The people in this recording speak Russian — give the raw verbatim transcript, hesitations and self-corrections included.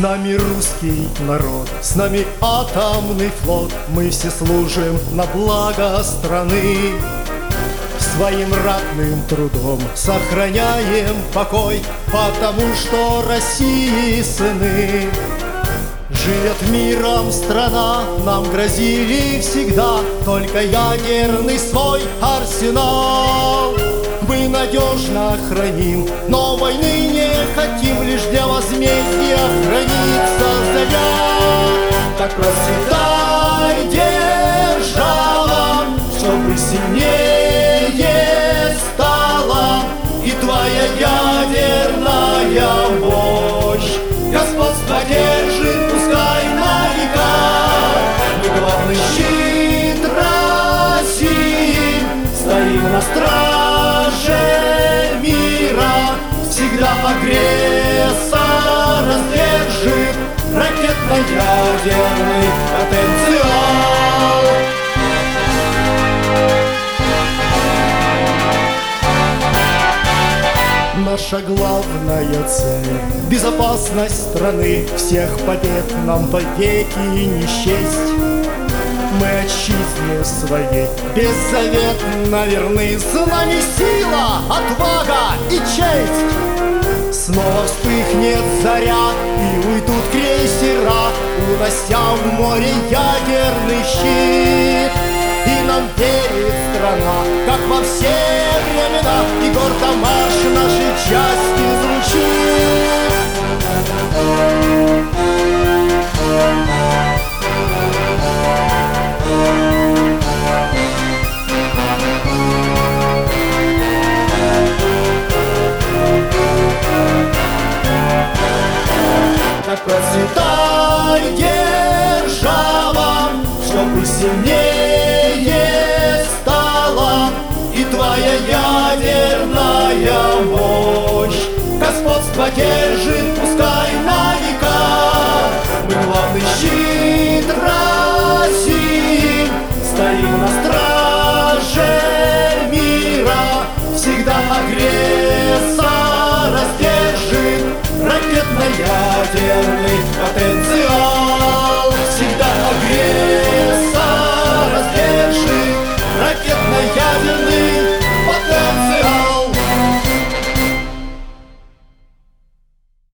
нами русский народ, с нами атомный флот. Мы все служим на благо страны. Своим ратным трудом сохраняем покой, потому что России сыны. Живет миром страна, нам грозили всегда только ядерный свой арсенал. Мы надежно храним, но войны не хотим, лишь для возмездия хранится заря. Так процветай, держава, чтобы сильнее стала и твоя ядерная мощь. Господство держит, пускай на века. Мы главный щит России, стоим на страже мира. Всегда агрессора сдержит ракетно-ядерный потенциал. Наша главная цель — безопасность страны. Всех побед нам повеки не счесть. Мы отчизне своей беззаветно верны. С нами сила, отвага и честь. Снова вспыхнет заря, и уйдут крейсера, унося в море ядерный щит. И нам верит страна, как во все времена, и гордо марш нашей части звучит. Так процветай, держава, чтобы сильнее стала и твоя ядерная мощь. Господство держит, пускай на века. Мы главный щит России, стоим на страже мира. Всегда агрессора сдержит ракетно-ядерный